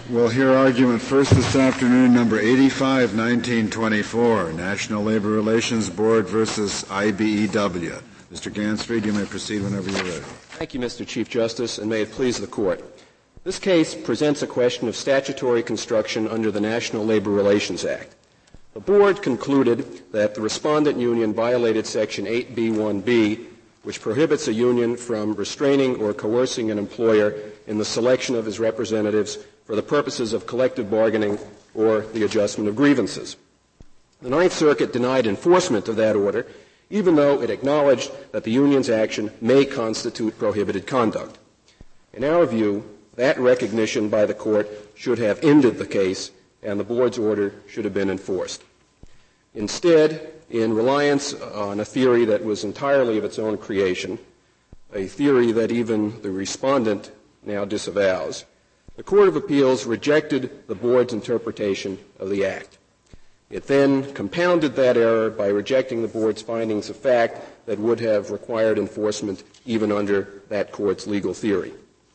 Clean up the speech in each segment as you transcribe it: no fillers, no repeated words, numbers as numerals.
We'll hear argument first this afternoon, number 85, 1924, National Labor Relations Board versus IBEW. Mr. Gansfried, you may proceed whenever you're ready. Thank you, Mr. Chief Justice, and may it please the Court. This case presents a question of statutory construction under the National Labor Relations Act. The Board concluded that the respondent union violated Section 8B1B, which prohibits a union from restraining or coercing an employer in the selection of his representatives for the purposes of collective bargaining or the adjustment of grievances. The Ninth Circuit denied enforcement of that order, even though it acknowledged that the union's action may constitute prohibited conduct. In our view, that recognition by the Court should have ended the case, and the Board's order should have been enforced. Instead, in reliance on a theory that was entirely of its own creation, a theory that even the respondent now disavows, the Court of Appeals rejected the Board's interpretation of the Act. It then compounded that error by rejecting the Board's findings of fact that would have required enforcement even under that Court's legal theory.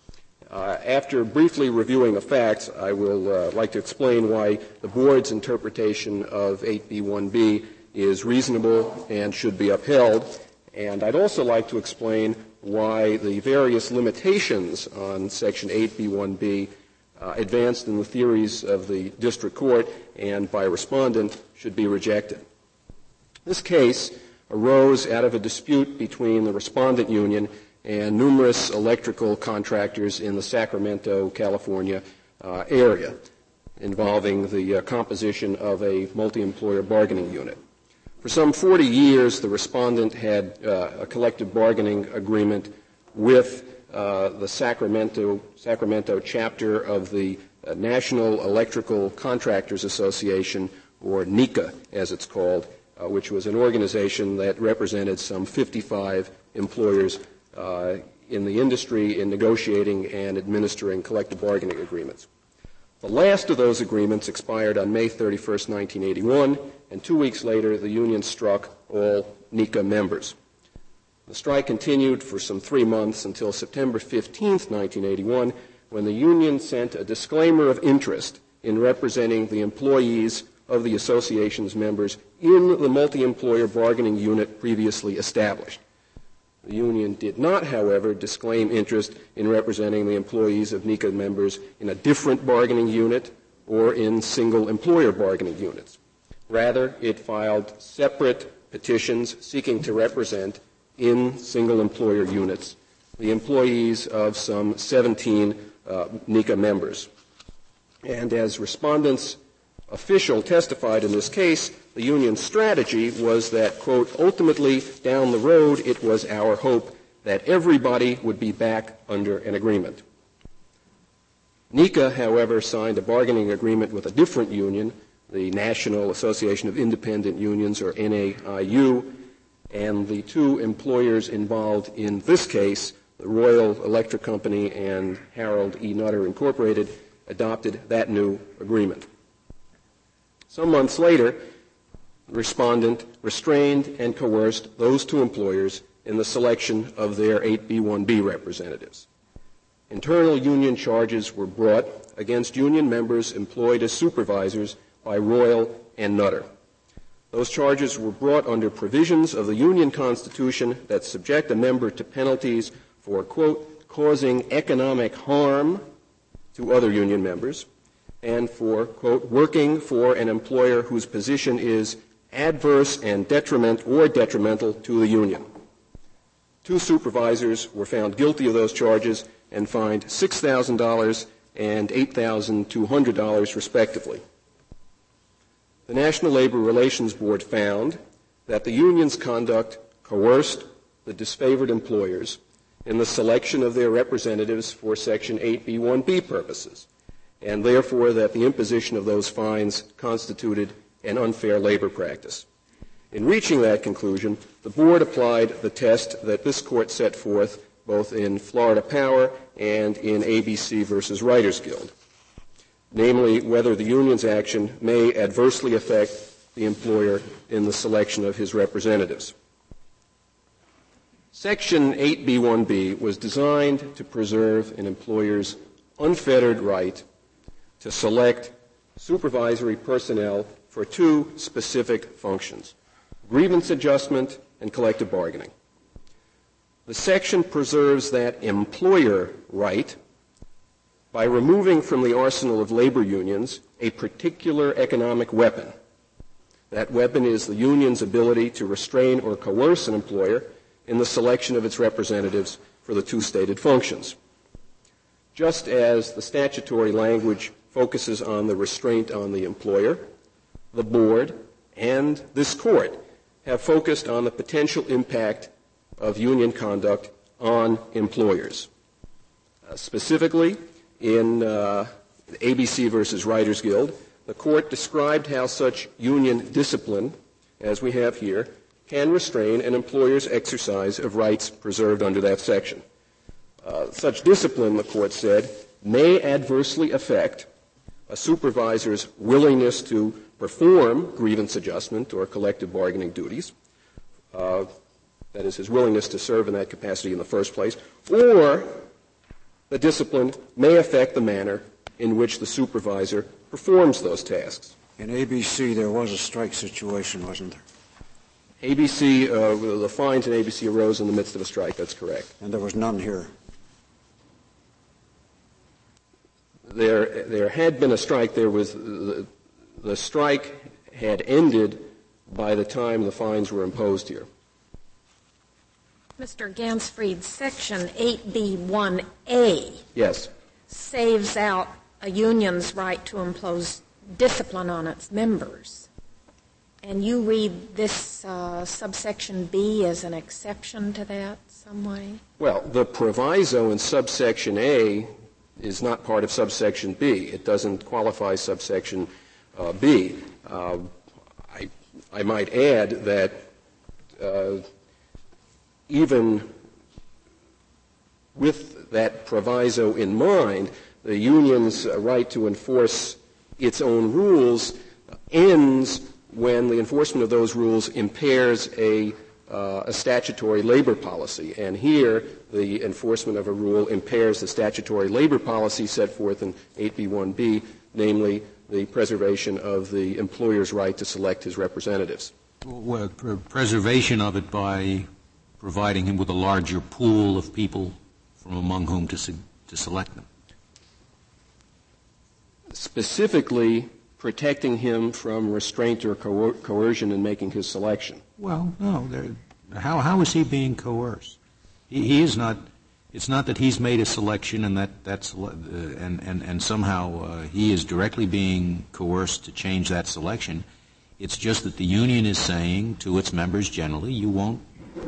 After briefly reviewing the facts, I will like to explain why the Board's interpretation of 8B1B is reasonable and should be upheld, and I'd also like to explain why the various limitations on Section 8B1B advanced in the theories of the District Court and by respondent should be rejected. This case arose out of a dispute between the respondent union and numerous electrical contractors in the Sacramento, California area involving the composition of a multi-employer bargaining unit. For some 40 years, the respondent had a collective bargaining agreement with the Sacramento chapter of the National Electrical Contractors Association, or NECA as it's called, which was an organization that represented some 55 employers in the industry in negotiating and administering collective bargaining agreements. The last of those agreements expired on May 31st, 1981, and 2 weeks later the union struck all NECA members. The strike continued for some 3 months until September 15th, 1981, when the union sent a disclaimer of interest in representing the employees of the association's members in the multi-employer bargaining unit previously established. The union did not, however, disclaim interest in representing the employees of NECA members in a different bargaining unit or in single-employer bargaining units. Rather, it filed separate petitions seeking to represent in single-employer units the employees of some 17 NECA members. And as respondents' official testified in this case, the union's strategy was that, quote, ultimately down the road it was our hope that everybody would be back under an agreement. NECA, however, signed a bargaining agreement with a different union, the National Association of Independent Unions, or NAIU, and the two employers involved in this case, the Royal Electric Company and Harold E. Nutter Incorporated, adopted that new agreement. Some months later, the respondent restrained and coerced those two employers in the selection of their 8B1B representatives. Internal union charges were brought against union members employed as supervisors by Royal and Nutter. Those charges were brought under provisions of the union constitution that subject a member to penalties for, quote, causing economic harm to other union members, and for, quote, working for an employer whose position is adverse and detrimental to the union. Two supervisors were found guilty of those charges and fined $6,000 and $8,200 respectively. The National Labor Relations Board found that the union's conduct coerced the disfavored employers in the selection of their representatives for Section 8B1B purposes, and therefore that the imposition of those fines constituted an unfair labor practice. In reaching that conclusion, the Board applied the test that this Court set forth both in Florida Power and in ABC versus Writers Guild, namely whether the union's action may adversely affect the employer in the selection of his representatives. Section 8B1B was designed to preserve an employer's unfettered right to select supervisory personnel for two specific functions: grievance adjustment and collective bargaining. The section preserves that employer right by removing from the arsenal of labor unions a particular economic weapon. That weapon is the union's ability to restrain or coerce an employer in the selection of its representatives for the two stated functions. Just as the statutory language focuses on the restraint on the employer, the board and this court have focused on the potential impact of union conduct on employers. Specifically, in ABC versus Writers Guild, the court described how such union discipline, as we have here, can restrain an employer's exercise of rights preserved under that section. Such discipline, the court said, may adversely affect a supervisor's willingness to perform grievance adjustment or collective bargaining duties, that is, his willingness to serve in that capacity in the first place, or the discipline may affect the manner in which the supervisor performs those tasks. In ABC, there was a strike situation, wasn't there? ABC, the fines in ABC arose in the midst of a strike, that's correct. And there was none here. There had been a strike. There was the strike had ended by the time the fines were imposed here. Mr. Gansfried, Section 8B1A Yes. saves out a union's right to impose discipline on its members. And you read this subsection B as an exception to that some way? Well, the proviso in subsection A is not part of subsection B. It doesn't qualify subsection B. I might add that even with that proviso in mind, the union's right to enforce its own rules ends when the enforcement of those rules impairs a statutory labor policy. And here, the enforcement of a rule impairs the statutory labor policy set forth in 8B1B, namely the preservation of the employer's right to select his representatives. Well, preservation of it by providing him with a larger pool of people from among whom to select them. Specifically, protecting him from restraint or coercion in making his selection. Well, no. How is he being coerced? He is not. It's not that he's made a selection and and somehow he is directly being coerced to change that selection. It's just that the union is saying to its members generally, you won't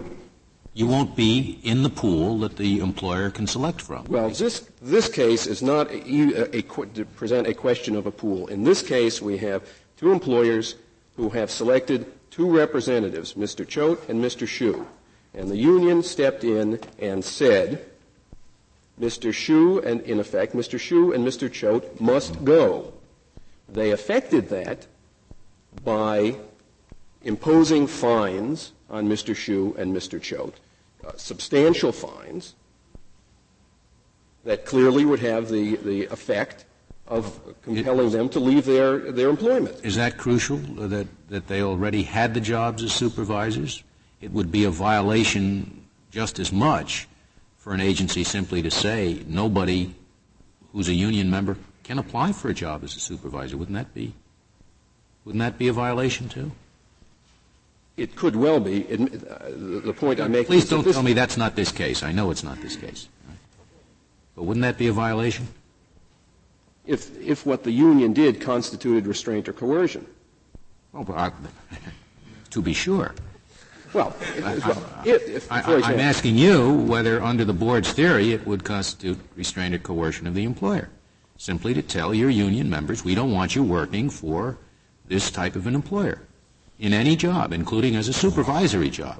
be in the pool that the employer can select from. Well, this case is not to present a question of a pool. In this case, we have two employers who have selected two representatives, Mr. Choate and Mr. Hsu. And the union stepped in and said, Mr. Hsu, and in effect, Mr. Hsu and Mr. Choate must go. They effected that by imposing fines on Mr. Hsu and Mr. Choate, substantial fines that clearly would have the effect of compelling them to leave their employment. Is that crucial, that they already had the jobs as supervisors? It would be a violation just as much for an agency simply to say nobody who's a union member can apply for a job as a supervisor. Wouldn't that be a violation too? It could well be. The point I'm making Please is don't tell me that's not this case. I know it's not this case. But wouldn't that be a violation? If what the union did constituted restraint or coercion. Well, to be sure. Well, I'm asking you whether under the board's theory it would constitute restraint or coercion of the employer. Simply to tell your union members, we don't want you working for this type of an employer in any job, including as a supervisory job.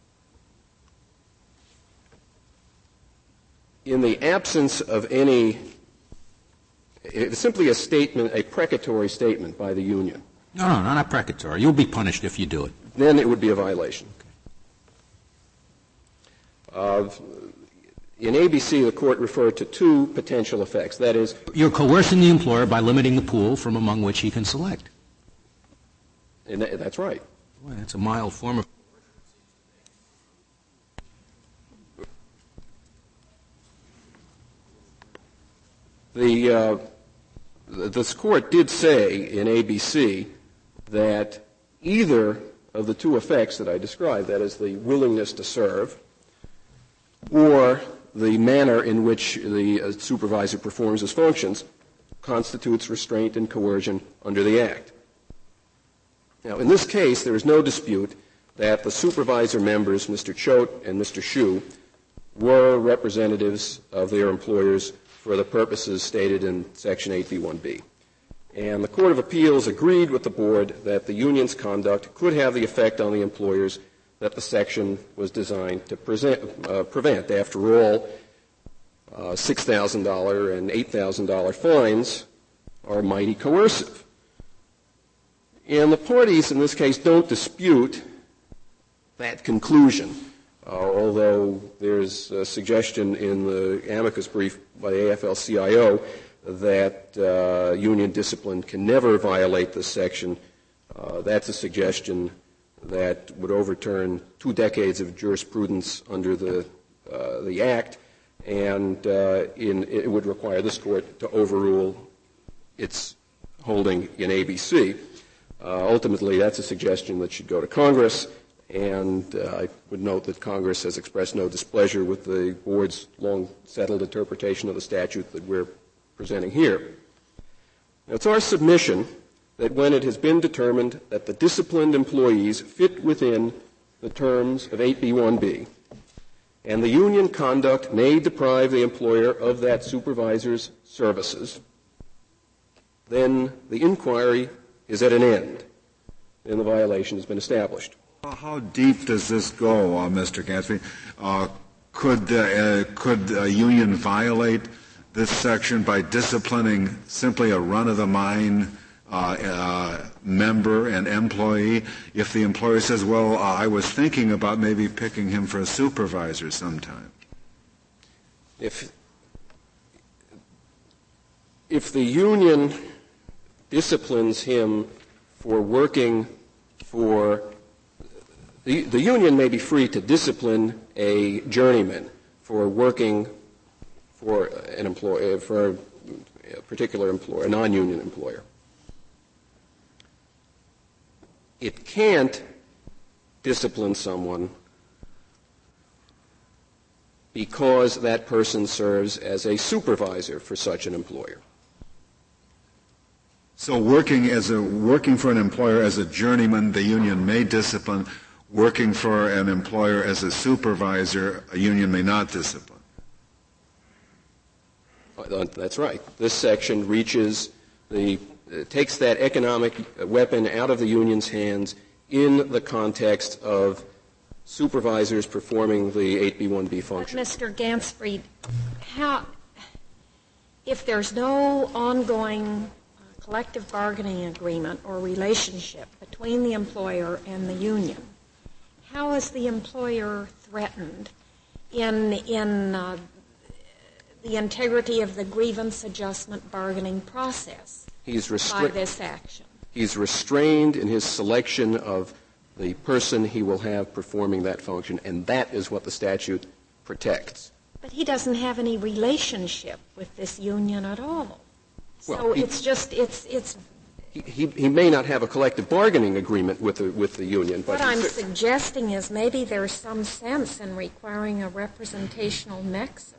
In the absence of any, it's simply a statement, a precatory statement by the union. No, not precatory. You'll be punished if you do it. Then it would be a violation. In ABC, the court referred to two potential effects. That is, you're coercing the employer by limiting the pool from among which he can select. And that's right. Boy, that's a mild form of. This court did say in ABC that either of the two effects that I described, that is the willingness to serve or the manner in which the supervisor performs his functions, constitutes restraint and coercion under the Act. Now, in this case, there is no dispute that the supervisor members, Mr. Choate and Mr. Hsu, were representatives of their employers for the purposes stated in Section 8B1B. And the Court of Appeals agreed with the Board that the union's conduct could have the effect on the employers that the section was designed to prevent. After all, $6,000 and $8,000 fines are mighty coercive. And the parties in this case don't dispute that conclusion, although there's a suggestion in the amicus brief by the AFL-CIO that union discipline can never violate this section. That's a suggestion that would overturn 2 decades of jurisprudence under the Act, and it would require this Court to overrule its holding in ABC. Ultimately, that's a suggestion that should go to Congress, and I would note that Congress has expressed no displeasure with the Board's long-settled interpretation of the statute that we're presenting here. Now, it's our submission that when it has been determined that the disciplined employees fit within the terms of 8B1B, and the union conduct may deprive the employer of that supervisor's services, then the inquiry is at an end, and the violation has been established. How deep does this go, Mr. Gansfried? Could a union violate this section by disciplining simply a run-of-the-mine member and employee if the employer says, well, I was thinking about maybe picking him for a supervisor sometime? If the union disciplines him for working for the union may be free to discipline a journeyman for working for an employer, for a particular employer, a non-union employer. It can't discipline someone because that person serves as a supervisor for such an employer. So working for an employer as a journeyman, the union may discipline. Working for an employer as a supervisor, a union may not discipline. That's right. This section takes that economic weapon out of the union's hands in the context of supervisors performing the 8B1B function. But Mr. Gansfried, if there's no ongoing collective bargaining agreement or relationship between the employer and the union, how is the employer threatened in the integrity of the grievance adjustment bargaining process by this action? He's restrained in his selection of the person he will have performing that function, and that is what the statute protects. But he doesn't have any relationship with this union at all. So He may not have a collective bargaining agreement with the union. What I'm suggesting is maybe there's some sense in requiring a representational nexus.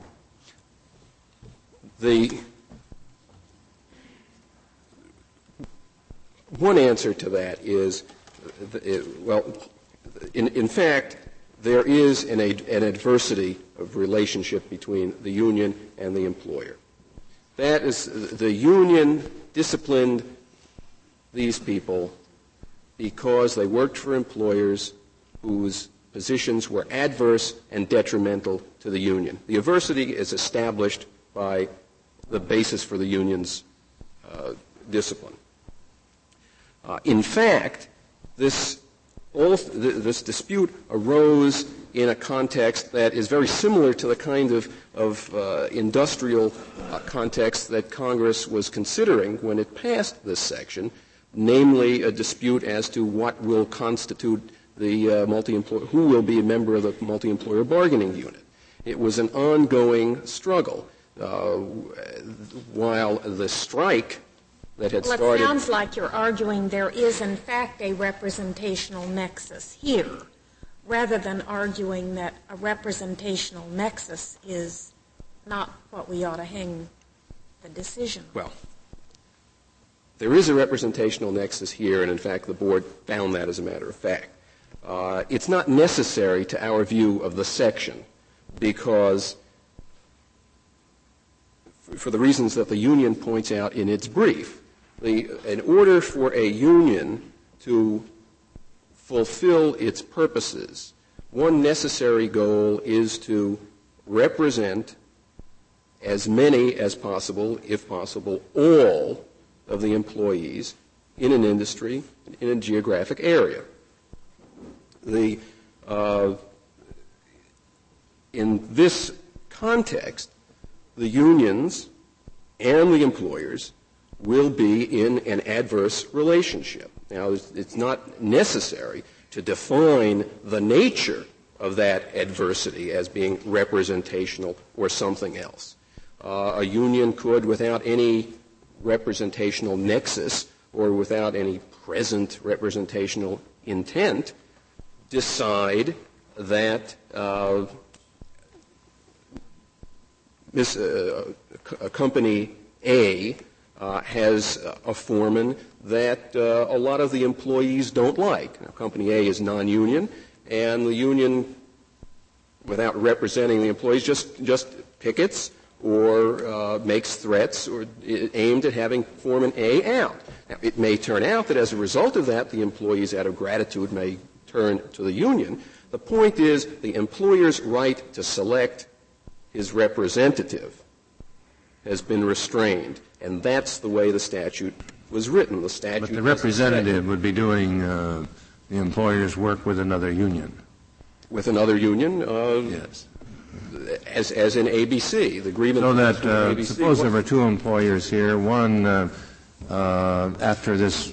One answer to that is, in fact, there is an adversity of relationship between the union and the employer. That is, the union disciplined these people because they worked for employers whose positions were adverse and detrimental to the union. The adversity is established by the basis for the union's discipline. In fact, this dispute arose in a context that is very similar to the kind of industrial context that Congress was considering when it passed this section, namely a dispute as to what will constitute the who will be a member of the multi-employer bargaining unit. It was an ongoing struggle. While the strike that had started... Well, it sounds like you're arguing there is, in fact, a representational nexus here, rather than arguing that a representational nexus is not what we ought to hang the decision on. Well, there is a representational nexus here, and in fact the Board found that as a matter of fact. It's not necessary to our view of the section because, for the reasons that the union points out in its brief, in order for a union to fulfill its purposes, one necessary goal is to represent as many as possible, if possible, all of the employees in an industry, in a geographic area. In this context, the unions and the employers will be in an adverse relationship. Now, it's not necessary to define the nature of that adversity as being representational or something else. A union could, without any representational nexus or without any present representational intent, decide that Company A has a foreman that a lot of the employees don't like. Now, Company A is non-union, and the union, without representing the employees, just pickets or makes threats or aimed at having foreman A out. Now, it may turn out that as a result of that, the employees, out of gratitude, may turn to the union. The point is the employer's right to select his representative has been restrained, and that's the way the statute was written. The statute. But the representative would be doing the employer's work with another union. With another union? Yes. As in ABC, the grievance. So that suppose there were two employers here. One after this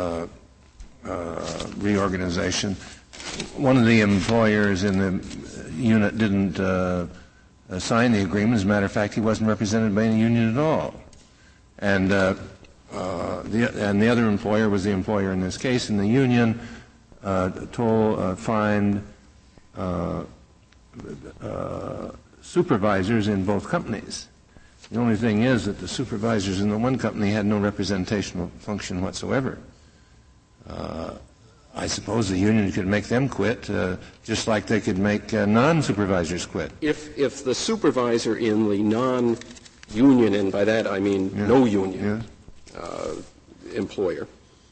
reorganization, one of the employers in the unit didn't sign the agreement. As a matter of fact, he wasn't represented by any union at all. And the other employer was the employer in this case, and the union fined supervisors in both companies. The only thing is that the supervisors in the one company had no representational function whatsoever. I suppose the union could make them quit, just like they could make non-supervisors quit. If the supervisor in the non-union, and by that I mean no union employer,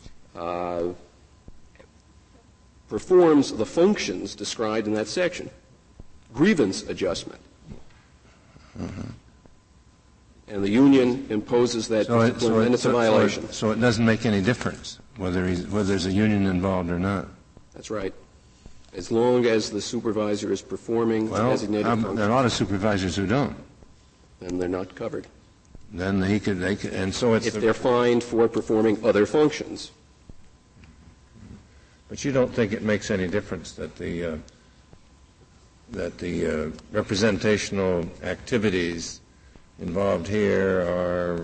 performs the functions described in that section, grievance adjustment, and the union imposes that discipline, then it's a violation. So it doesn't make any difference whether there's a union involved or not. That's right. As long as the supervisor is performing designated functions. There are a lot of supervisors who don't. Then they're not covered. Then they could, and so it's. If they're fined for performing other functions. But you don't think it makes any difference that the representational activities involved here are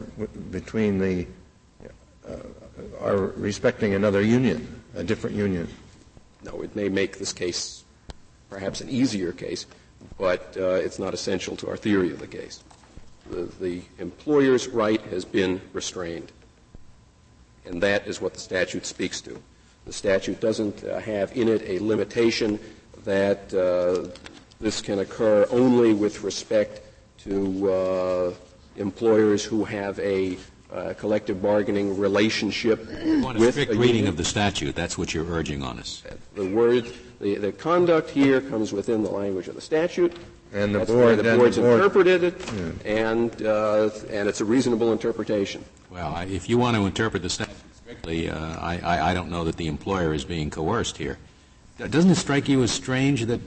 are respecting another union, a different union? No, it may make this case perhaps an easier case, but it's not essential to our theory of the case. The employer's right has been restrained, and that is what the statute speaks to. The statute doesn't have in it a limitation that this can occur only with respect to employers who have a collective bargaining relationship with a strict reading of the statute. That's what you're urging on us. The conduct here comes within the language of the statute. And the board's interpreted it, and it's a reasonable interpretation. Well, if you want to interpret the statute strictly, I don't know that the employer is being coerced here. Doesn't it strike you as strange that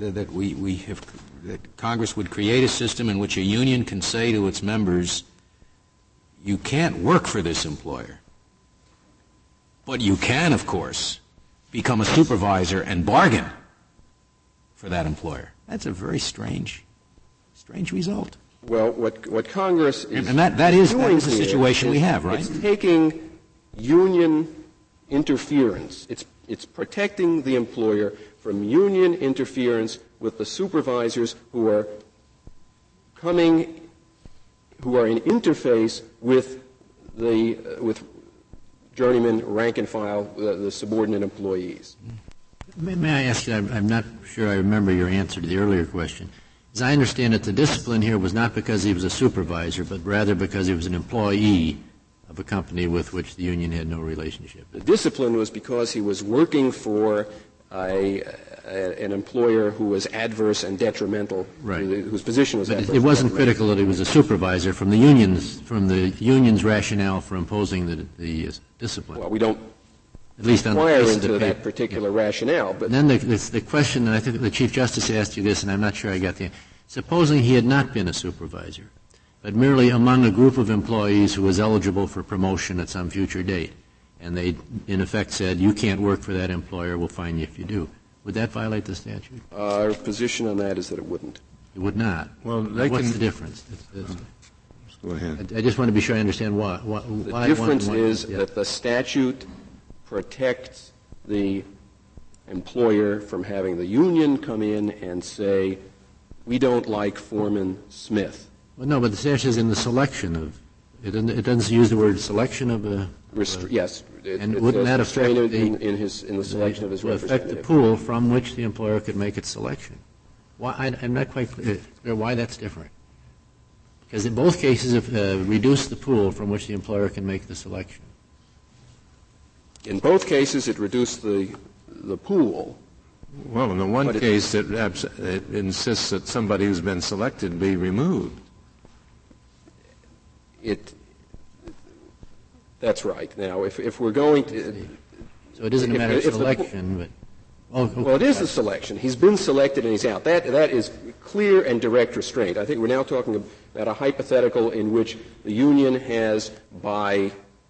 that Congress would create a system in which a union can say to its members, you can't work for this employer, but you can, of course, become a supervisor and bargain for that employer? That's a very strange result. Well, what Congress is and that is the situation we have, right? It's taking union interference. It's protecting the employer from union interference with the supervisors who are in interface with with journeyman, rank and file, the subordinate employees. May I ask you, I'm not sure I remember your answer to the earlier question. As I understand it, the discipline here was not because he was a supervisor, but rather because he was an employee of a company with which the union had no relationship. The discipline was because he was working for an employer who was adverse and detrimental, right, whose position was adverse. It wasn't critical that he was a supervisor from the union's rationale for imposing the discipline. Well, we don't at least inquire into that particular rationale. But then the question, and I think the Chief Justice asked you this, and I'm not sure I got the answer. Supposing he had not been a supervisor, but merely among a group of employees who was eligible for promotion at some future date, and they, in effect, said, you can't work for that employer, we'll fine you if you do. Would that violate the statute? Our position on that is that it wouldn't. It would not. Well, what's the difference? Go ahead. I just want to be sure I understand why. The difference is that the statute protects the employer from having the union come in and say, we don't like Foreman Smith. Well, no, but the statute is in the selection of. It doesn't use the word selection of a. Yes, and wouldn't that affect in the selection of his representative? Affect the pool from which the employer could make its selection? Why? I'm not quite clear why that's different. Because in both cases, reduce the pool from which the employer can make the selection. In both cases, it reduced the pool. Well, in the one case, it insists that somebody who's been selected be removed. That's right. Now, if we're going to... So it isn't a matter of selection, but... Well, it is the selection. He's been selected and he's out. That is clear and direct restraint. I think we're now talking about a hypothetical in which the union has, by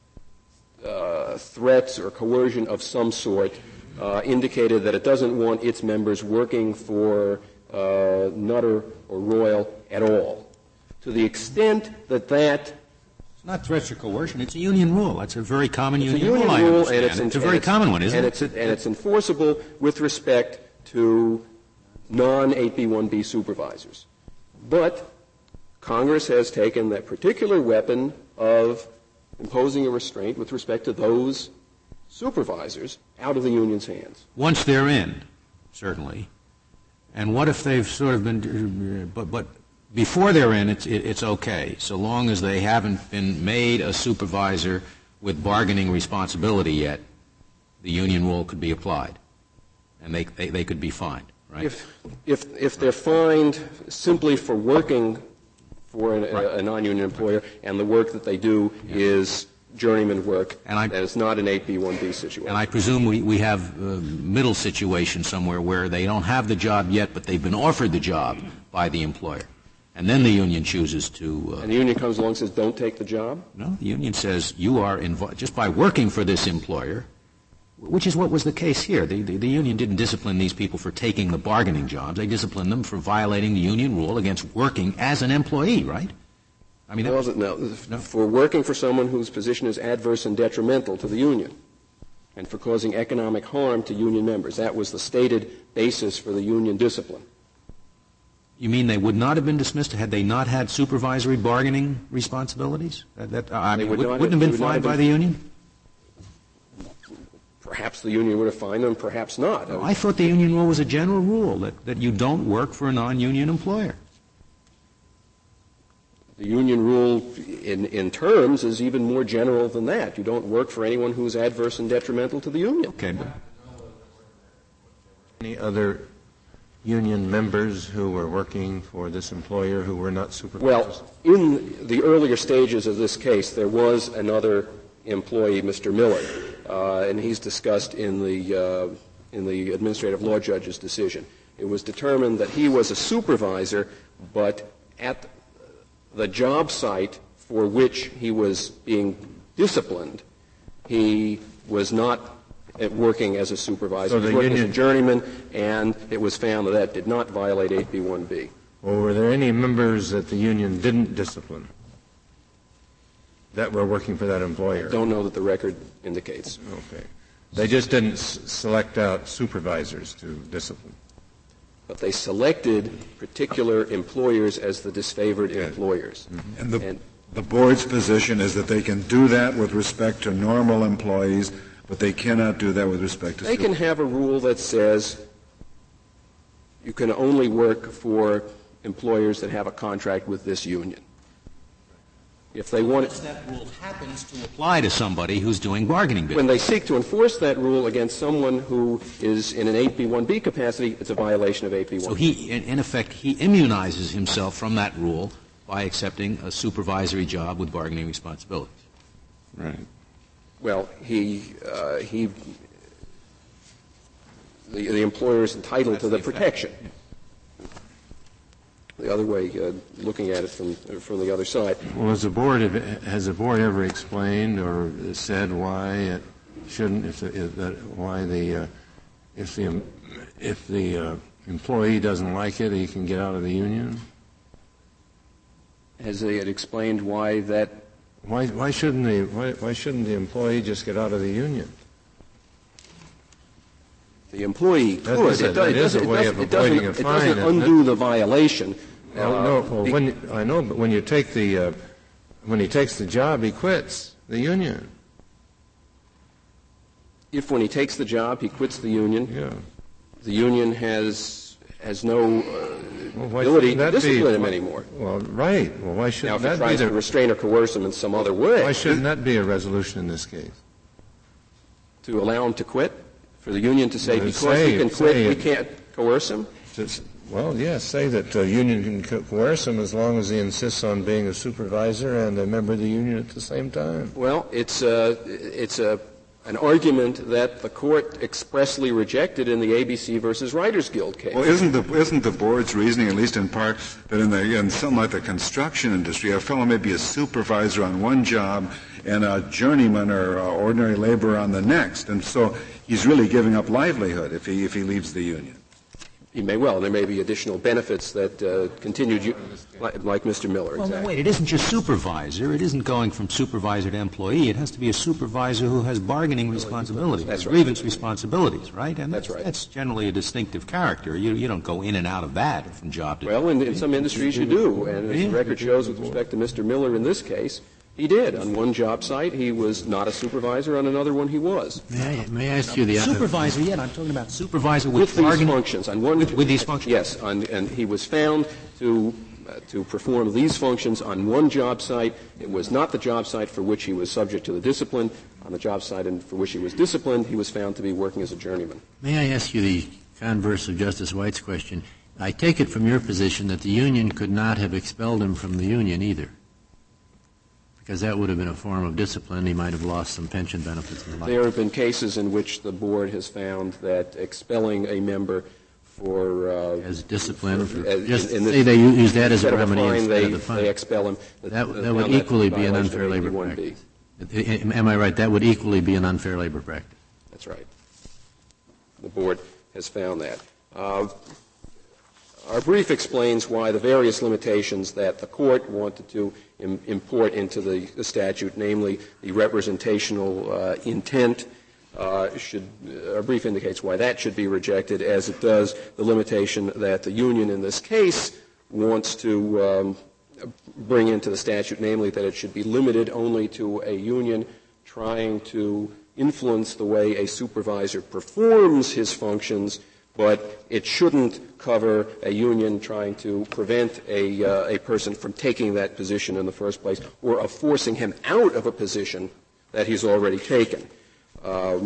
threats or coercion of some sort, indicated that it doesn't want its members working for Nutter or Royal at all. To the extent that it's not threats or coercion. It's a union rule. That's a very common union rule. It's a very common one, isn't it? And it's enforceable with respect to non-8B1B supervisors. But Congress has taken that particular weapon of imposing a restraint with respect to those supervisors out of the union's hands. Once they're in, certainly. And what if they've sort of been, but before they're in, it's okay, so long as they haven't been made a supervisor with bargaining responsibility yet, the union rule could be applied, and they could be fined, right? If they're fined simply for working for a non-union employer, and the work that they do is journeyman work, and it's not an 8B1B situation. And I presume we have a middle situation somewhere where they don't have the job yet, but they've been offered the job by the employer. And then the union chooses to... and the union comes along and says, don't take the job? No, the union says, you are involved, just by working for this employer, which is what was the case here. The union didn't discipline these people for taking the bargaining jobs. They disciplined them for violating the union rule against working as an employee, right? I mean, no, for working for someone whose position is adverse and detrimental to the union, and for causing economic harm to union members. That was the stated basis for the union discipline. You mean they would not have been dismissed had they not had supervisory bargaining responsibilities? Wouldn't have been fined by the union? Perhaps the union would have fined them, perhaps not. I thought the union rule was a general rule that you don't work for a non-union employer. The union rule in terms is even more general than that. You don't work for anyone who's adverse and detrimental to the union. Okay, but any other union members who were working for this employer who were not supervisors? Well, in the earlier stages of this case, there was another employee, Mr. Miller, and he's discussed in the in the administrative law judge's decision. It was determined that he was a supervisor, but at the job site for which he was being disciplined, he was not working as a supervisor. He was working as a journeyman, and it was found that that did not violate 8B1B. Well, were there any members that the union didn't discipline that were working for that employer? I don't know that the record indicates. Okay. They just didn't select out supervisors to discipline. But they selected particular employers as the disfavored employers. Mm-hmm. And the board's position is that they can do that with respect to normal employees, but they cannot do that with respect to They can have a rule that says you can only work for employers that have a contract with this union. If they want Unless that rule happens to apply to somebody who's doing bargaining business. When they seek to enforce that rule against someone who is in an 8B1B capacity, it's a violation of 8B1B. So he, in effect, he immunizes himself from that rule by accepting a supervisory job with bargaining responsibilities. Right. Well, the employer is entitled to the protection. The other way, looking at it from the other side. Well, has the board ever explained or said why it shouldn't? If the employee doesn't like it, he can get out of the union? Has it explained why that? Why shouldn't the employee just get out of the union? The employee could. It doesn't undo the violation. But when you take when he takes the job, he quits the union. If when he takes the job, he quits the union, the union has no ability to discipline him anymore. Well, right. Well, why shouldn't that be? Now, if he tries to restrain or coerce him in some other way. Why shouldn't that be a resolution in this case? To allow him to quit? For the union to say, because he can quit, we can't coerce him? Well, yes, say that the union can coerce him as long as he insists on being a supervisor and a member of the union at the same time. Well, it's an argument that the court expressly rejected in the ABC versus Writers Guild case. Well, isn't the board's reasoning, at least in part, that in something like the construction industry, a fellow may be a supervisor on one job and a journeyman or ordinary laborer on the next, and so he's really giving up livelihood if he leaves the union. He may well. There may be additional benefits that continued, like Mr. Miller. Well, exactly. no, wait, it isn't just supervisor. It isn't going from supervisor to employee. It has to be a supervisor who has bargaining responsibilities, That's right. grievance responsibilities, right? And That's right. That's generally a distinctive character. You don't go in and out of that from job to job. Well, in some industries you do, and as the record shows with respect to Mr. Miller in this case, he did. On one job site, he was not a supervisor. On another one, he was. May I ask you the supervisor? Yeah, I'm talking about supervisor with these bargaining functions. On one, with these functions. Yes, and he was found to perform these functions on one job site. It was not the job site for which he was subject to the discipline. On the job site for which he was disciplined, he was found to be working as a journeyman. May I ask you the converse of Justice White's question? I take it from your position that the union could not have expelled him from the union either, because that would have been a form of discipline. He might have lost some pension benefits and the like. There have been cases in which the board has found that expelling a member for as discipline, just say they use that as a remedy instead of the fine. They expel him. That would equally be an unfair labor practice. Am I right? That would equally be an unfair labor practice. That's right. The board has found that. Our brief explains why the various limitations that the court wanted to import into the statute, namely the representational intent, our brief indicates why that should be rejected, as it does the limitation that the union in this case wants to bring into the statute, namely that it should be limited only to a union trying to influence the way a supervisor performs his functions, but it shouldn't cover a union trying to prevent a person from taking that position in the first place or of forcing him out of a position that he's already taken. I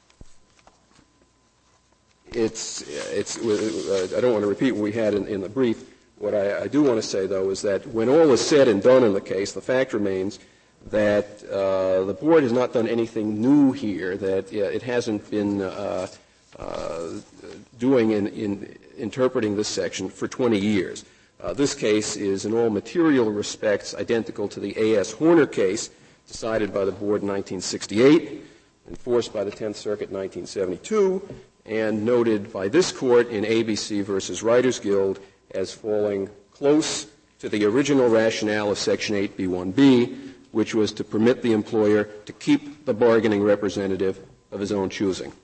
don't want to repeat what we had in the brief. What I do want to say, though, is that when all is said and done in the case, the fact remains that the board has not done anything new here, that it hasn't been doing in interpreting this section for 20 years. This case is in all material respects identical to the A.S. Horner case decided by the Board in 1968, enforced by the Tenth Circuit in 1972, and noted by this Court in ABC versus Writers Guild as falling close to the original rationale of Section 8B1B, which was to permit the employer to keep the bargaining representative of his own choosing.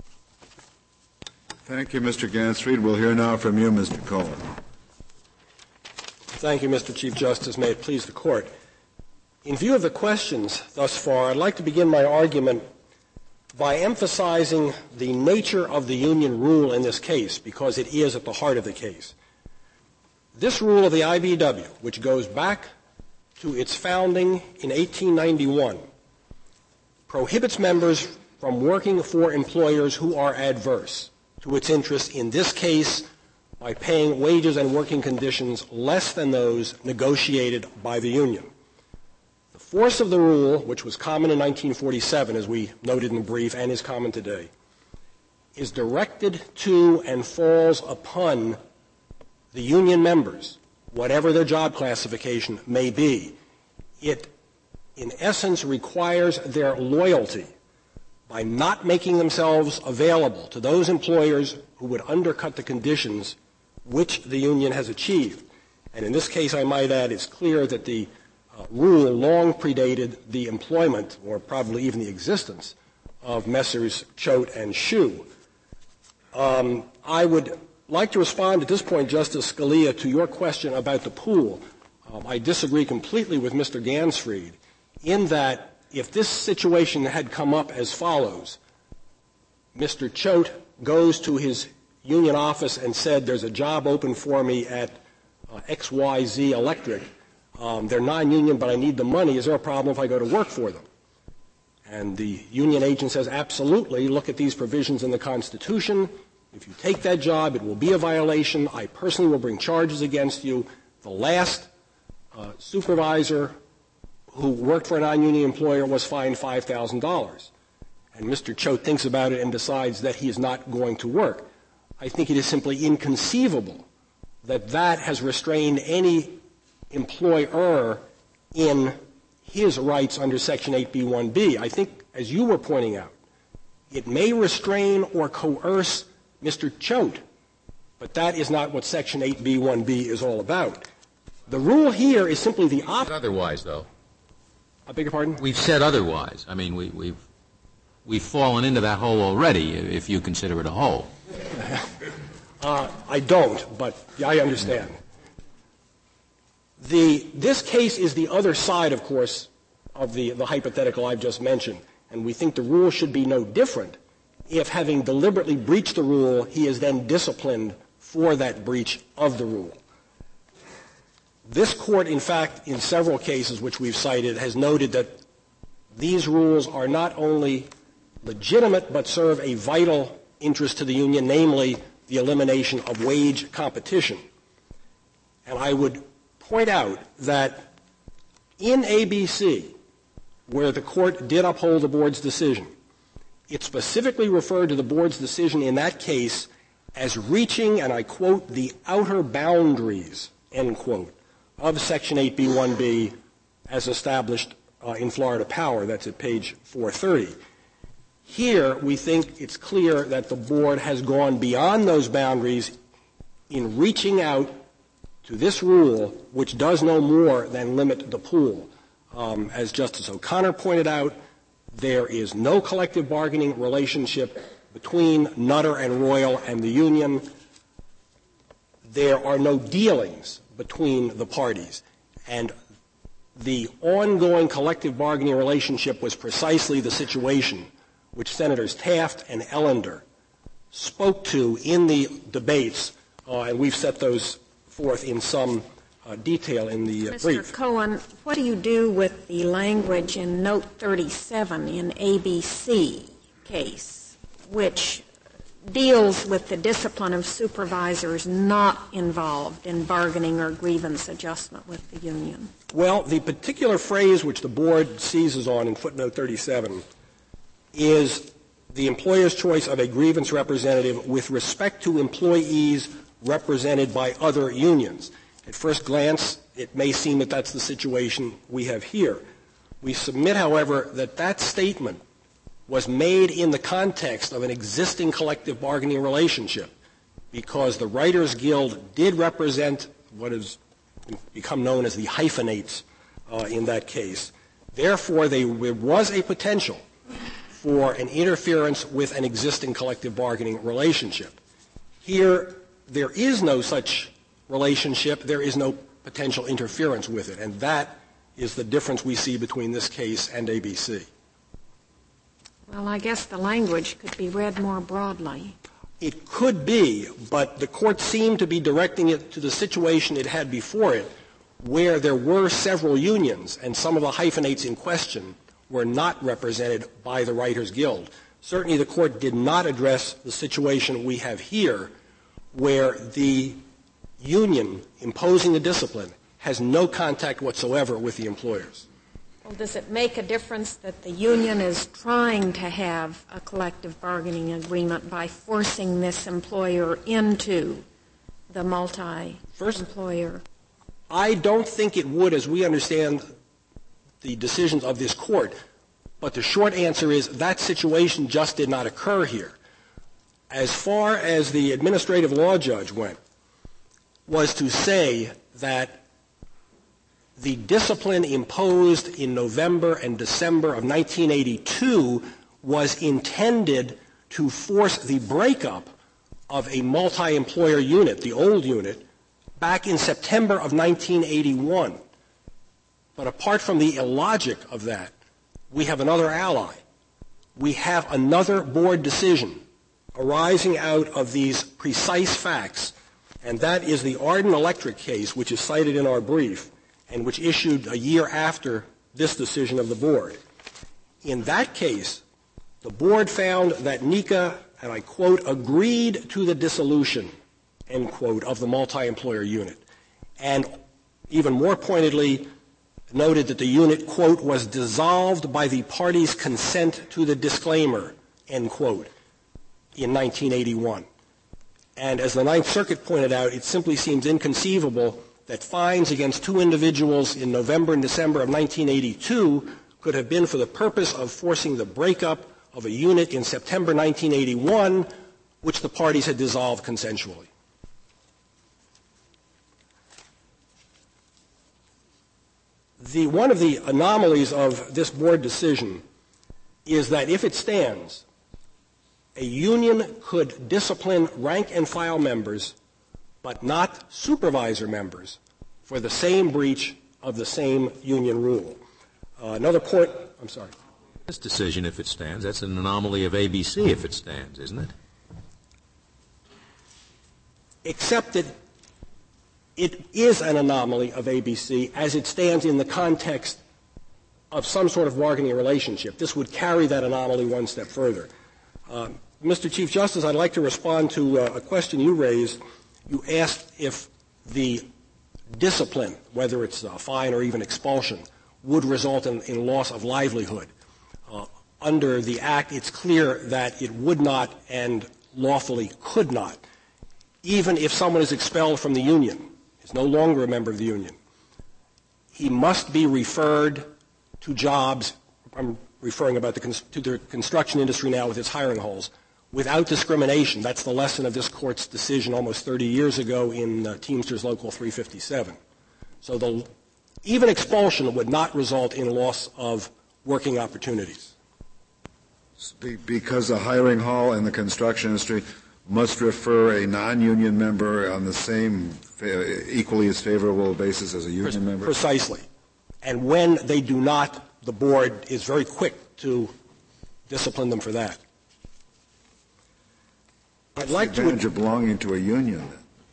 Thank you, Mr. Gansfried. We'll hear now from you, Mr. Cohen. Thank you, Mr. Chief Justice. May it please the Court. In view of the questions thus far, I'd like to begin my argument by emphasizing the nature of the union rule in this case, because it is at the heart of the case. This rule of the IBEW, which goes back to its founding in 1891, prohibits members from working for employers who are adverse to its interests, in this case by paying wages and working conditions less than those negotiated by the union. The force of the rule, which was common in 1947, as we noted in the brief, and is common today, is directed to and falls upon the union members, whatever their job classification may be. It, in essence, requires their loyalty by not making themselves available to those employers who would undercut the conditions which the union has achieved. And in this case, I might add, it's clear that the rule long predated the employment, or probably even the existence, of Messrs. Choate and Shue. I would like to respond at this point, Justice Scalia, to your question about the pool. I disagree completely with Mr. Gansfried in that if this situation had come up as follows, Mr. Choate goes to his union office and said, there's a job open for me at XYZ Electric. They're non-union, but I need the money. Is there a problem if I go to work for them? And the union agent says, absolutely. Look at these provisions in the Constitution. If you take that job, it will be a violation. I personally will bring charges against you. The last supervisor who worked for a non-union employer was fined $5,000. And Mr. Choate thinks about it and decides that he is not going to work. I think it is simply inconceivable that that has restrained any employer in his rights under Section 8B1B. I think, as you were pointing out, it may restrain or coerce Mr. Choate, but that is not what Section 8B1B is all about. The rule here is simply the opposite. Otherwise, though. I beg your pardon? We've said otherwise. I mean, we've fallen into that hole already, if you consider it a hole. I don't, but I understand. This case is the other side, of course, of the hypothetical I've just mentioned, and we think the rule should be no different if, having deliberately breached the rule, he is then disciplined for that breach of the rule. This Court, in fact, in several cases which we've cited, has noted that these rules are not only legitimate but serve a vital interest to the union, namely the elimination of wage competition. And I would point out that in ABC, where the Court did uphold the Board's decision, it specifically referred to the Board's decision in that case as reaching, and I quote, the outer boundaries, end quote, of Section 8B1B as established in Florida Power. That's at page 430. Here, we think it's clear that the Board has gone beyond those boundaries in reaching out to this rule, which does no more than limit the pool. As Justice O'Connor pointed out, there is no collective bargaining relationship between Nutter and Royal and the union. There are no dealings between the parties. And the ongoing collective bargaining relationship was precisely the situation which Senators Taft and Ellender spoke to in the debates, and we've set those forth in some detail in the brief. Mr. Cohen, what do you do with the language in Note 37 in ABC case, which deals with the discipline of supervisors not involved in bargaining or grievance adjustment with the union? Well, the particular phrase which the Board seizes on in footnote 37 is the employer's choice of a grievance representative with respect to employees represented by other unions. At first glance, it may seem that that's the situation we have here. We submit, however, that that statement was made in the context of an existing collective bargaining relationship, because the Writers Guild did represent what has become known as the hyphenates in that case. Therefore, there was a potential for an interference with an existing collective bargaining relationship. Here, there is no such relationship. There is no potential interference with it, and that is the difference we see between this case and ABC. Well, I guess the language could be read more broadly. It could be, but the Court seemed to be directing it to the situation it had before it, where there were several unions, and some of the hyphenates in question were not represented by the Writers Guild. Certainly the Court did not address the situation we have here, where the union imposing the discipline has no contact whatsoever with the employers. Well, does it make a difference that the union is trying to have a collective bargaining agreement by forcing this employer into the multi-employer? I don't think it would, as we understand the decisions of this Court. But the short answer is that situation just did not occur here. As far as the administrative law judge went, was to say that the discipline imposed in November and December of 1982 was intended to force the breakup of a multi-employer unit, the old unit, back in September of 1981. But apart from the illogic of that, we have another ally. We have another board decision arising out of these precise facts, and that is the Arden Electric case, which is cited in our brief, and which issued a year after this decision of the board. In that case, the board found that NECA, and I quote, agreed to the dissolution, end quote, of the multi-employer unit, and even more pointedly noted that the unit, quote, was dissolved by the parties' consent to the disclaimer, end quote, in 1981. And as the Ninth Circuit pointed out, it simply seems inconceivable that fines against two individuals in November and December of 1982 could have been for the purpose of forcing the breakup of a unit in September 1981, which the parties had dissolved consensually. One of the anomalies of this board decision is that if it stands, a union could discipline rank-and-file members but not supervisor members for the same breach of the same union rule. Another point, I'm sorry. This decision, if it stands, that's an anomaly of ABC if it stands, isn't it? Except that it is an anomaly of ABC as it stands in the context of some sort of bargaining relationship. This would carry that anomaly one step further. Mr. Chief Justice, I'd like to respond to a question you raised. You asked if the discipline, whether it's a fine or even expulsion, would result in loss of livelihood. Under the Act, it's clear that it would not and lawfully could not. Even if someone is expelled from the union, is no longer a member of the union, he must be referred to jobs, I'm referring to the construction industry now with its hiring holes, without discrimination. That's the lesson of this Court's decision almost 30 years ago in Teamsters Local 357. So even expulsion would not result in loss of working opportunities. Because the hiring hall and the construction industry must refer a non-union member on the same equally as favorable basis as a union member? Precisely. And when they do not, the board is very quick to discipline them for that. I'd like the advantage of belonging to a union.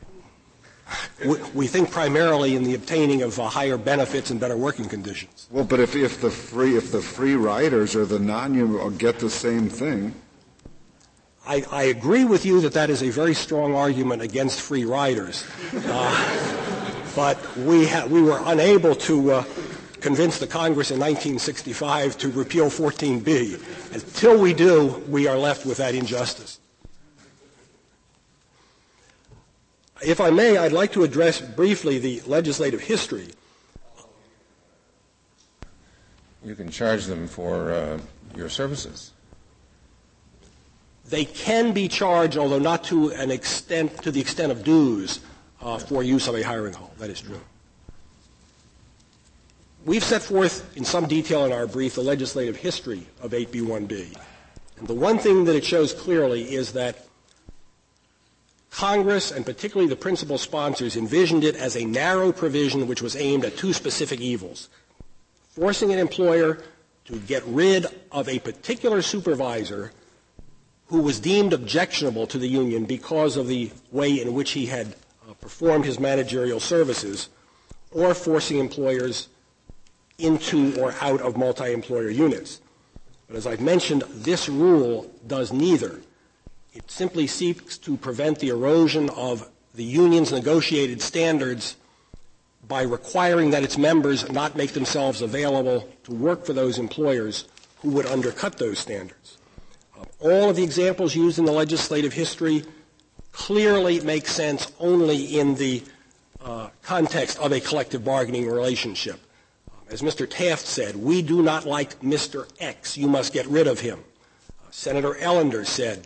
We think primarily in the obtaining of higher benefits and better working conditions. Well, but if the free riders or the non-union get the same thing. I agree with you that is a very strong argument against free riders, but we were unable to convince the Congress in 1965 to repeal 14B. Until we do, we are left with that injustice. If I may, I'd like to address briefly the legislative history. You can charge them for your services. They can be charged, although not to the extent of dues for use of a hiring hall. That is true. We've set forth in some detail in our brief the legislative history of 8B1B. And the one thing that it shows clearly is that Congress, and particularly the principal sponsors, envisioned it as a narrow provision which was aimed at two specific evils: forcing an employer to get rid of a particular supervisor who was deemed objectionable to the union because of the way in which he had performed his managerial services, or forcing employers into or out of multi-employer units. But as I've mentioned, this rule does neither. It simply seeks to prevent the erosion of the union's negotiated standards by requiring that its members not make themselves available to work for those employers who would undercut those standards. All of the examples used in the legislative history clearly make sense only in the context of a collective bargaining relationship. As Mr. Taft said, we do not like Mr. X. You must get rid of him. Senator Ellender said,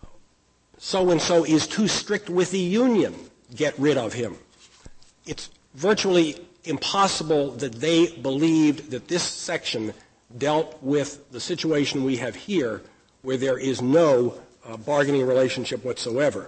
so-and-so is too strict with the union. Get rid of him. It's virtually impossible that they believed that this section dealt with the situation we have here, where there is no bargaining relationship whatsoever.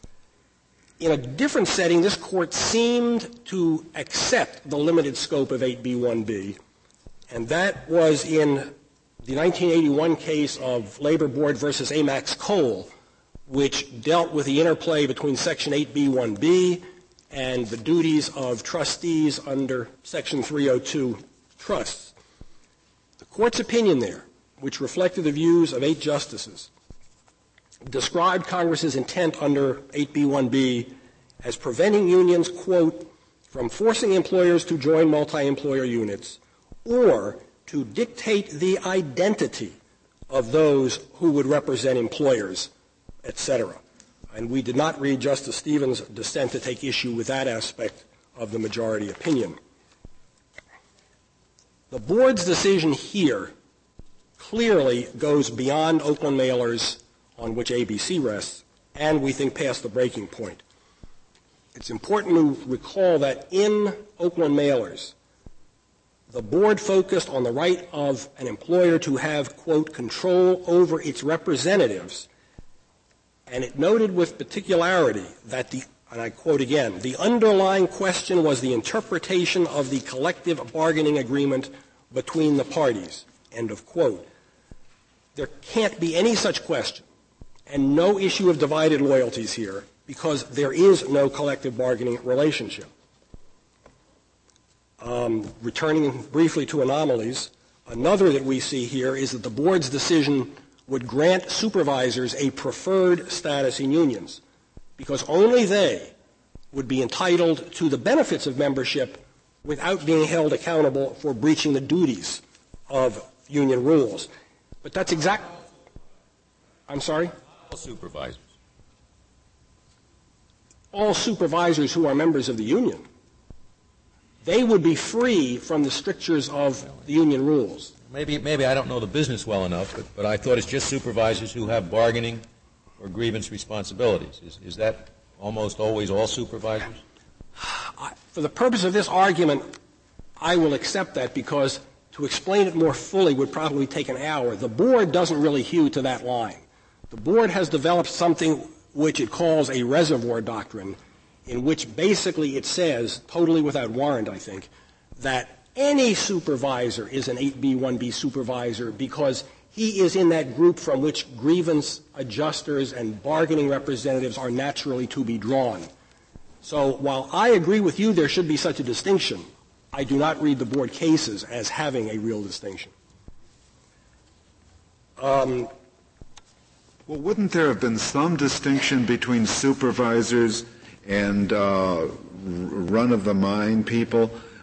In a different setting, this Court seemed to accept the limited scope of 8B1B, and that was in the 1981 case of Labor Board versus Amex Coal, which dealt with the interplay between Section 8B1B and the duties of trustees under Section 302 trusts. The Court's opinion there, which reflected the views of 8 justices, described Congress's intent under 8B1B as preventing unions, quote, from forcing employers to join multi-employer units or to dictate the identity of those who would represent employers, etc. And we did not read Justice Stevens' dissent to take issue with that aspect of the majority opinion. The Board's decision here clearly goes beyond Oakland mailers, on which ABC rests, and we think past the breaking point. It's important to recall that in Oakland mailers, the Board focused on the right of an employer to have, quote, control over its representatives, and it noted with particularity that and I quote again, the underlying question was the interpretation of the collective bargaining agreement between the parties, end of quote. There can't be any such question and no issue of divided loyalties here because there is no collective bargaining relationship. Returning briefly to anomalies, another that we see here is that the Board's decision would grant supervisors a preferred status in unions because only they would be entitled to the benefits of membership without being held accountable for breaching the duties of union rules. But that's I'm sorry? All supervisors. All supervisors who are members of the union. They would be free from the strictures of the union rules. Maybe I don't know the business well enough, but I thought it's just supervisors who have bargaining or grievance responsibilities. Is that almost always all supervisors? For the purpose of this argument, I will accept that because to explain it more fully would probably take an hour. The Board doesn't really hew to that line. The Board has developed something which it calls a reservoir doctrine, in which basically it says, totally without warrant, I think, that any supervisor is an 8B1B supervisor because he is in that group from which grievance adjusters and bargaining representatives are naturally to be drawn. So while I agree with you there should be such a distinction, I do not read the Board cases as having a real distinction. Well, wouldn't there have been some distinction between supervisors and run-of-the-mine people?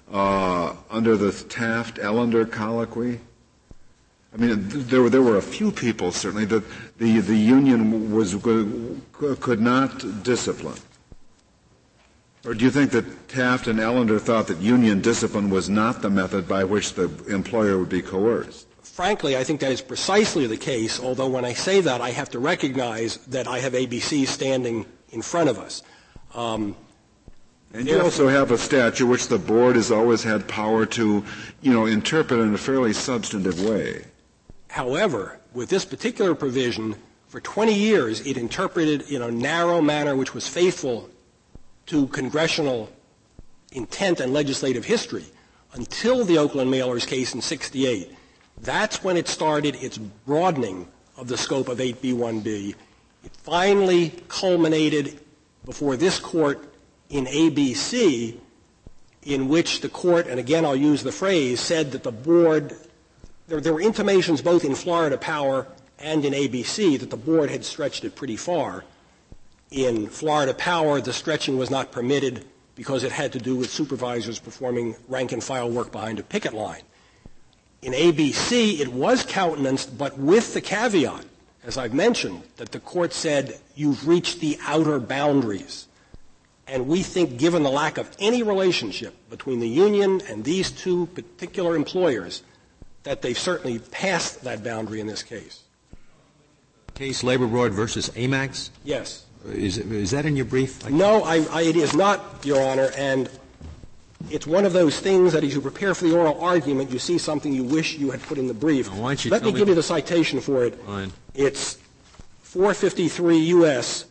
under the Taft-Ellender colloquy? I mean, there were a few people, certainly, that the union could not discipline. Or do you think that Taft and Ellender thought that union discipline was not the method by which the employer would be coerced? Frankly, I think that is precisely the case, although when I say that, I have to recognize that I have ABC standing in front of us. And you also have a statute which the board has always had power to, interpret in a fairly substantive way. However, with this particular provision, for 20 years it interpreted in a narrow manner which was faithful to congressional intent and legislative history until the Oakland Mailers case in '68. That's when it started its broadening of the scope of 8B1B. It finally culminated before this court in ABC, in which the court, and again I'll use the phrase, said that the board, there were intimations both in Florida Power and in ABC that the board had stretched it pretty far. In Florida Power, the stretching was not permitted because it had to do with supervisors performing rank-and-file work behind a picket line. In ABC, it was countenanced, but with the caveat, as I've mentioned, that the court said you've reached the outer boundaries. And we think, given the lack of any relationship between the union and these two particular employers, that they've certainly passed that boundary in this case. Case Labor Board versus Amex? Yes. Is that in your brief? No, it is not, Your Honor, and it's one of those things that as you prepare for the oral argument, you see something you wish you had put in the brief. Now, why don't you Let me give you the citation for it. Fine. It's 453 U.S.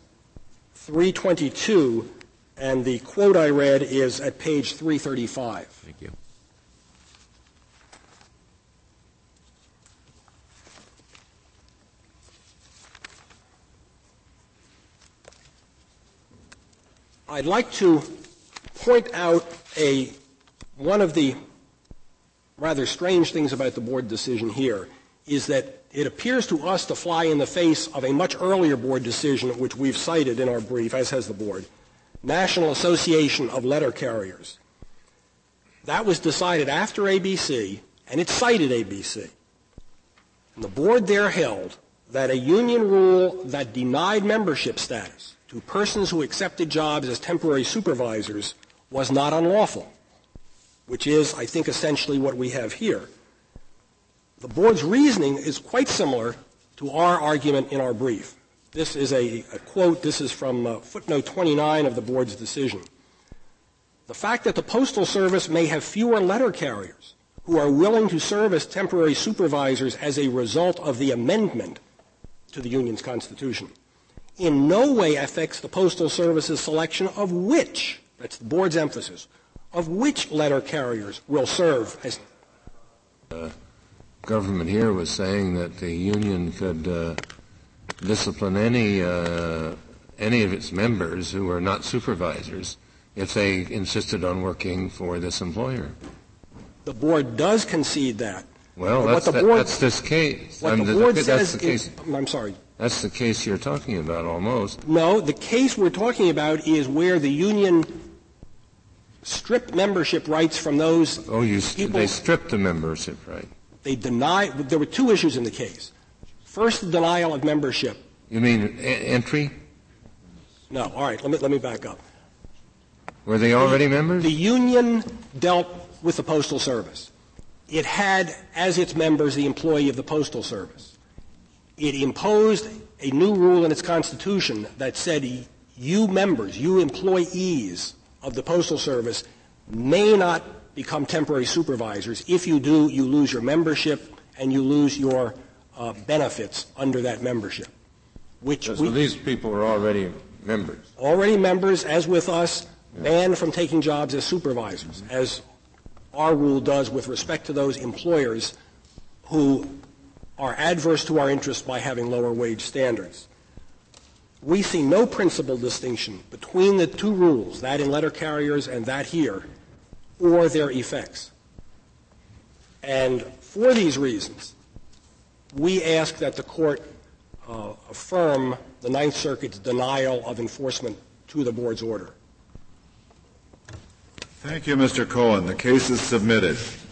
322, and the quote I read is at page 335. Thank you. I'd like to point out one of the rather strange things about the board decision here is that it appears to us to fly in the face of a much earlier board decision which we've cited in our brief, as has the board, National Association of Letter Carriers. That was decided after ABC, and it cited ABC. And the board there held that a union rule that denied membership status to persons who accepted jobs as temporary supervisors was not unlawful, which is, I think, essentially what we have here. The board's reasoning is quite similar to our argument in our brief. This is a quote. This is from footnote 29 of the board's decision. The fact that the Postal Service may have fewer letter carriers who are willing to serve as temporary supervisors as a result of the amendment to the union's constitution in no way affects the Postal Service's selection of which, that's the board's emphasis, of which letter carriers will serve as. Government here was saying that the union could discipline any of its members who were not supervisors if they insisted on working for this employer. The board does concede that. Well, that's this case. What the board says the case. I'm sorry. That's the case you're talking about, almost. No, the case we're talking about is where the union stripped membership rights from those people. They stripped the membership right. They denied. There were two issues in the case. First, the denial of membership. You mean entry? No. All right. Let me back up. Were they already members? The union dealt with the Postal Service. It had as its members the employee of the Postal Service. It imposed a new rule in its constitution that said you members, you employees of the Postal Service may not become temporary supervisors. If you do, you lose your membership and you lose your benefits under that membership. So these people were already members? Already members, as with us, banned from taking jobs as supervisors, as our rule does with respect to those employers who are adverse to our interests by having lower wage standards. We see no principal distinction between the two rules, that in letter carriers and that here, or their effects. And for these reasons, we ask that the Court affirm the Ninth Circuit's denial of enforcement to the Board's order. Thank you, Mr. Cohen. The case is submitted.